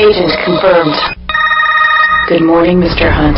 Agent confirmed. Good morning, Mr. Hunt.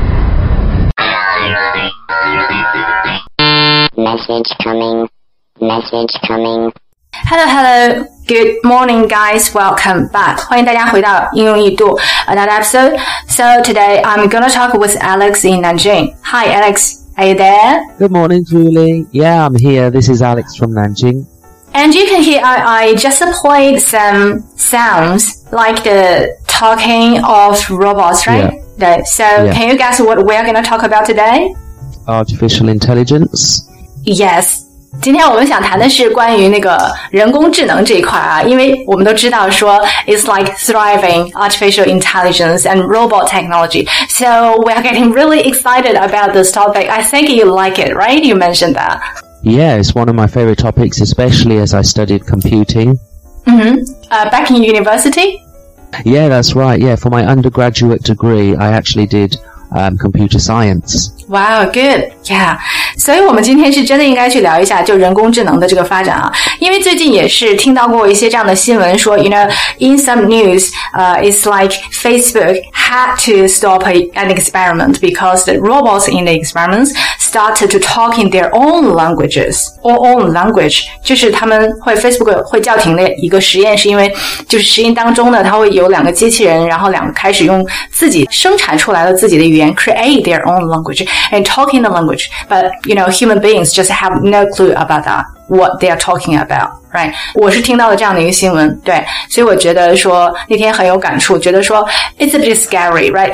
Message coming. Message coming. Hello. Good morning, guys. Welcome back. 欢迎大家回到应用易读 another episode. So today I'm gonna talk with Alex in Nanjing. Hi, Alex. Are you there? Good morning, Julie. Yeah, I'm here. This is Alex from Nanjing. And you can hear I just played some sounds like the talking of robots, right? Yeah. So Can you guess what we're going to talk about today? Artificial intelligence. Yes. 今天我们想谈的是关于那个人工智能这一块啊，因为我们都知道说 it's like thriving artificial intelligence and robot technology. So we are getting really excited about this topic. I think you like it, right? You mentioned that. Yeah, it's one of my favorite topics, especially as I studied computing. Back in university? Yeah, that's right. Yeah, for my undergraduate degree, I actually did computer science. Wow, good. Yeah. 所以我们今天是真的应该去聊一下就人工智能的这个发展啊，因为最近也是听到过一些这样的新闻说 you know, in some news, it's like Facebook had to stop an experiment because the robots in the experiments started to talk in their own languages. Or own language. 就是他们Facebook 会叫停的一个实验，是因为就是实验当中呢，它会有两个机器人，然后两个开始用自己生产出来了自己的语言 create their own language.And talking the language, but you know, human beings just have no clue about that, what they are talking about, right? 我是听到了这样的一个新闻，对，所以我觉得说那天很有感触，觉得说 it's a bit scary, right?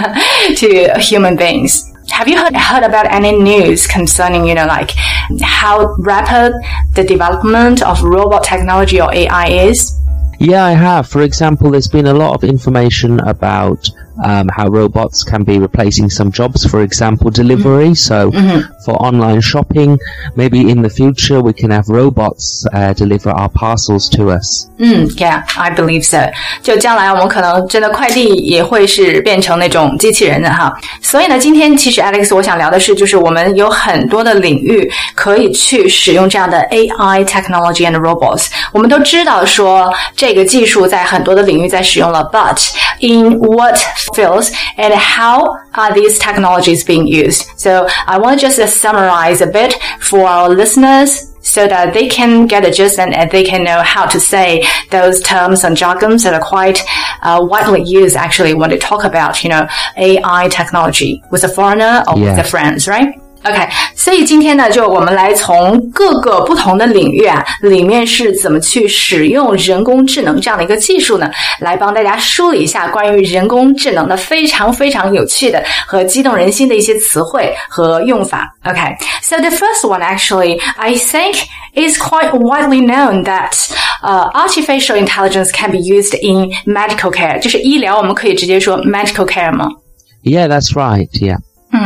to human beings. Have you heard about any news concerning, you know, like how rapid the development of robot technology or AI is? Yeah, I have. For example, there's been a lot of information about how robots can be replacing some jobs, for example, delivery. So for online shopping, maybe in the future we can have robots deliver our parcels to us. Yeah, I believe so. 就将来我们可能真的快递也会是变成那种机器人的哈。所以呢，今天其实 Alex 我想聊的是，就是我们有很多的领域可以去使用这样的 AI technology and robots. 我们都知道说这个技术在很多的领域在使用了 but in what fields and how are these technologies being used? So I want to just summarize a bit for our listeners so that they can get a gist and they can know how to say those terms and jargons that are quite widely used actually when they talk about, you know, AI technology with a foreigner or with their friends, right?OK, 所以今天呢，就我们来从各个不同的领域啊，里面是怎么去使用人工智能这样的一个技术呢，来帮大家梳理一下关于人工智能的非常非常有趣的和激动人心的一些词汇和用法。Okay, so the first one actually, I think is quite widely known that artificial intelligence can be used in medical care. 就是医疗，我们可以直接说 medical care 吗？ Yeah, that's right, yeah.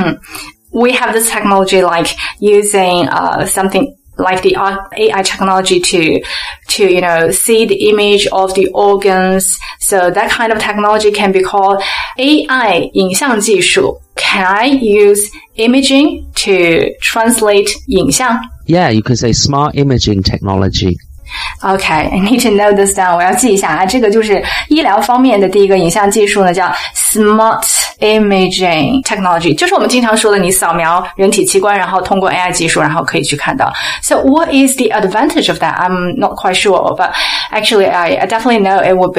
We have this technology like using something like the AI technology to you know see the image of the organs. So that kind of technology can be called AI 影像技术. Can I use imaging to translate 影像? Yeah, you could say smart imaging technology.Okay, I need to note this down. 我要记一下啊，这个就是医疗方面的第一个影像技术呢，叫 Smart Imaging Technology， 就是我们经常说的你扫描人体器官，然后通过 AI 技术，然后可以去看到。So what is the advantage of that? I'm not quite sure, but actually I definitely know it would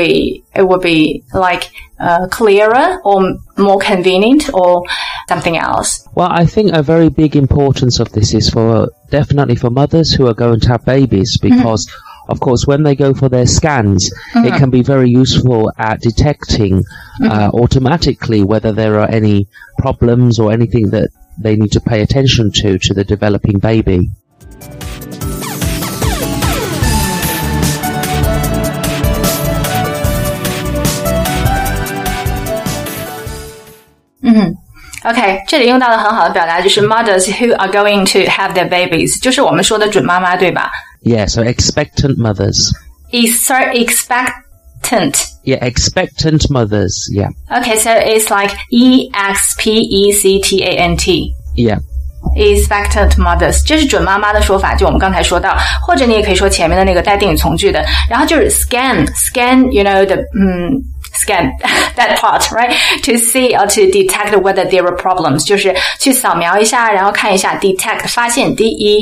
be like clearer or more convenient or something else. Well, I think a very big importance of this is definitely for mothers who are going to have babies because of course, when they go for their scans, it can be very useful at detecting automatically whether there are any problems or anything that they need to pay attention to the developing baby. OK, 这里用到的很好的表达就是 mothers who are going to have their babies, 就是我们说的准妈妈，对吧？ Yeah, so expectant mothers. Expectant. Yeah, expectant mothers, yeah. Okay, so it's like E-X-P-E-C-T-A-N-T. Yeah. Expectant mothers, 这是准妈妈的说法，就我们刚才说到，或者你也可以说前面的那个带定语从句的，然后就是 scan, you know, scan that part, right? To see or to detect whether there are problems. 就是去扫描一下，然后看一下 detect 发现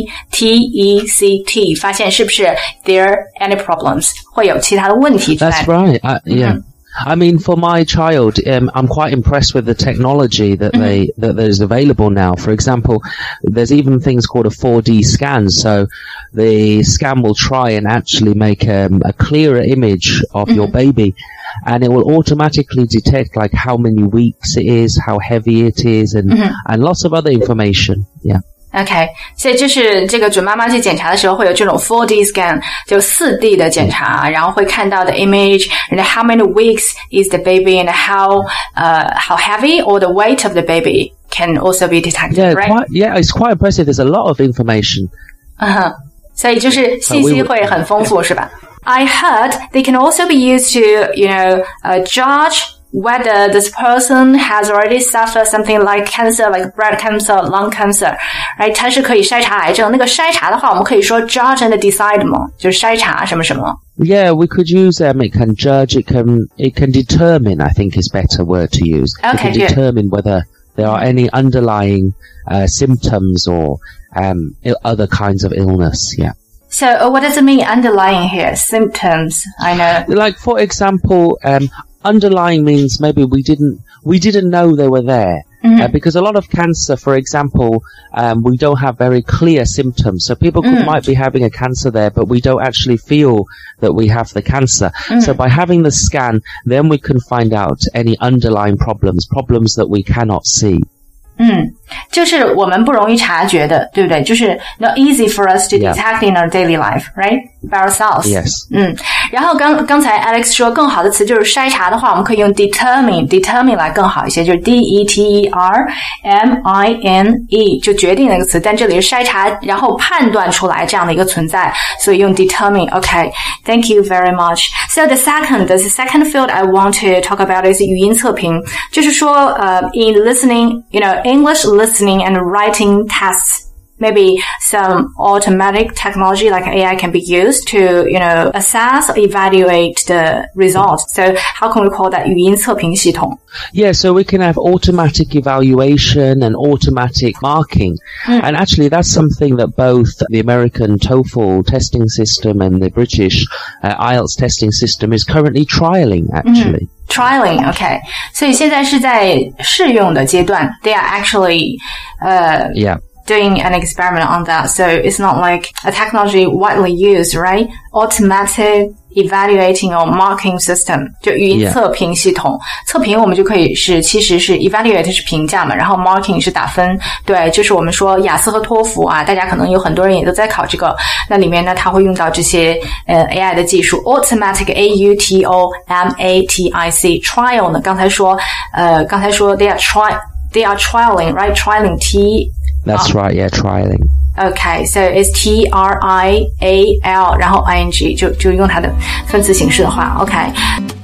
D-E-T-E-C-T 发现是不是 there any problems 会有其他的问题出来。 That's right. Yeah.I mean, for my child, I'm quite impressed with the technology that that is available now. For example, there's even things called a 4D scan. So the scan will try and actually make a clearer image of your baby, and it will automatically detect like how many weeks it is, how heavy it is, and lots of other information. Yeah.OK, 所以就是这个准妈妈去检查的时候会有这种 4D scan 就 4D 的检查，然后会看到的 image and how many weeks is the baby and how heavy or the weight of the baby can also be detected, right? It's quite impressive. There's a lot of information. 所以就是信息会很丰富是吧？ I heard they can also be used to, judge whether this person has already suffered something like cancer, like breast cancer, lung cancer, right? 它是可以筛查癌症。那个筛查的话，我们可以说 judge and decide 吗？就是筛查什么什么。 Yeah, we could use it can judge, it can determine, I think is better word to use. Okay, it can good. determine whether there are any underlying symptoms or other kinds of illness, yeah. So what does it mean underlying here? Symptoms, I know. Like for example, underlying means maybe we didn't know they were there. Because a lot of cancer, for example, we don't have very clear symptoms. So people might be having a cancer there, but we don't actually feel that we have the cancer. So by having the scan, then we can find out any underlying problems that we cannot see. 就是我们不容易察觉的，对不对？就是 not easy for us to detect in our daily life, right? By ourselves. Yes. 然后刚才 Alex 说更好的词就是筛查的话，我们可以用 determine 来更好一些，就是 D-E-T-E-R-M-I-N-E 就决定那个词，但这里是筛查，然后判断出来这样的一个存在，所以用 determine. Okay, thank you very much. So the second field I want to talk about is 语音测评，就是说in listening, English listening and writing tests. Maybe some automatic technology like AI can be used to, assess or evaluate the results. So how can we call that 语音测评系统? Yeah, so we can have automatic evaluation and automatic marking. And actually that's something that both the American TOEFL testing system and the British IELTS testing system is currently trialing, actually. Trialing, okay. 所以现在是在试用的阶段. They are actually, doing an experiment on that. So it's not like a technology widely used, right? Automatic evaluating or marking system 就语音测评系统。测评我们就可以其实是 evaluate 是评价嘛，然后 marking 是打分。对，就是我们说雅思和托福啊，大家可能有很多人也都在考这个。那里面呢，它会用到这些AI 的技术 automatic A-U-T-O-M-A-T-I-C trial 呢，刚才说 they are trialing, right? Trialing That's right, yeah, trialing. Okay, so it's T-R-I-A-L 然后 ing 就用它的分词形式的话 okay.